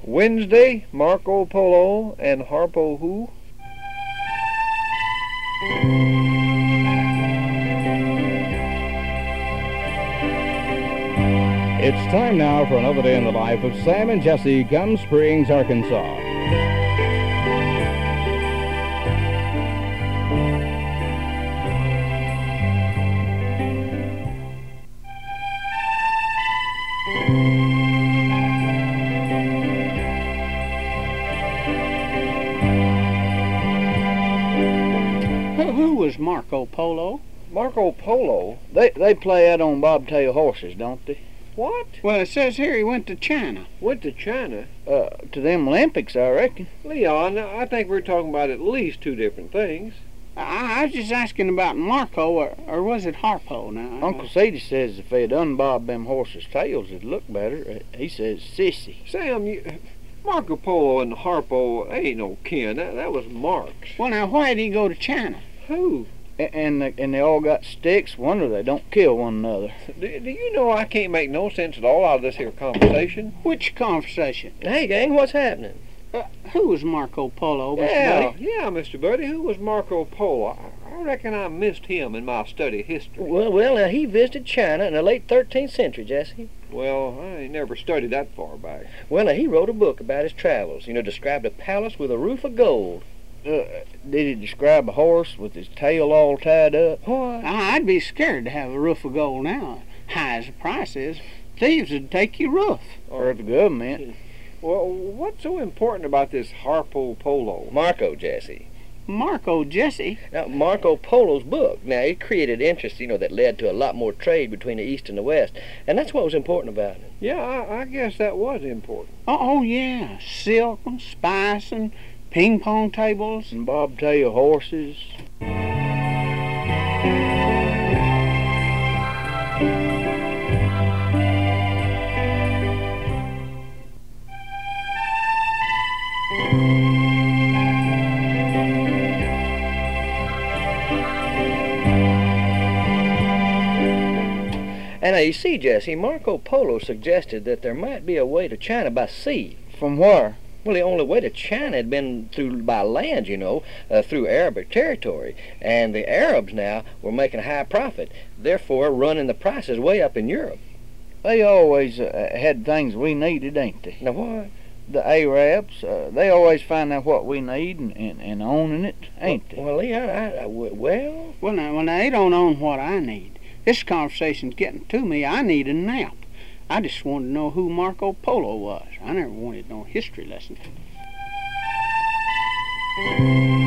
Wednesday, Marco Polo and Harpo who? It's time now for another day in the life of Sam and Jesse, Gum Springs, Arkansas. Who was Marco Polo? Marco Polo? They play out on bobtail horses, don't they? What? Well, it says here he went to China. Went to China? To them Olympics, I reckon. Leon, I think we're talking about at least two different things. I was just asking about Marco, or was it Harpo now? Uncle Sadie says if they'd unbob them horses' tails, it'd look better. He says sissy. Sam, Marco Polo and Harpo ain't no kin. That was Marx. Well, now, why did he go to China? Who? And they all got sticks. Wonder they don't kill one another. Do you know I can't make no sense at all out of this here conversation? Which conversation? Hey, gang, what's happening? Who was Marco Polo, Mr. Buddy? Yeah, Mr. Buddy. Who was Marco Polo? I reckon I missed him in my study of history. Well, he visited China in the late 13th century, Jesse. Well, I ain't never studied that far back. Well, he wrote a book about his travels. Described a palace with a roof of gold. Did he describe a horse with his tail all tied up? What? I'd be scared to have a roof of gold now. High as the price is, thieves would take your roof. Or the government. Well, what's so important about this Harpo Polo? Marco, Jesse. Marco, Jesse? Now, Marco Polo's book, now, it created interest, that led to a lot more trade between the East and the West. And that's what was important about it. Yeah, I guess that was important. Oh, yeah. Silk and spice and ping pong tables. And bobtail horses. And now, you see, Jesse, Marco Polo suggested that there might be a way to China by sea. From where? Well, the only way to China had been by land, through Arabic territory. And the Arabs now were making a high profit, therefore running the prices way up in Europe. They always had things we needed, ain't they? Now what? The Arabs, they always find out what we need and owning it, ain't they? Well, Leon, Well, now, they don't own what I need. This conversation's getting to me. I need a nap. I just wanted to know who Marco Polo was. I never wanted no history lesson.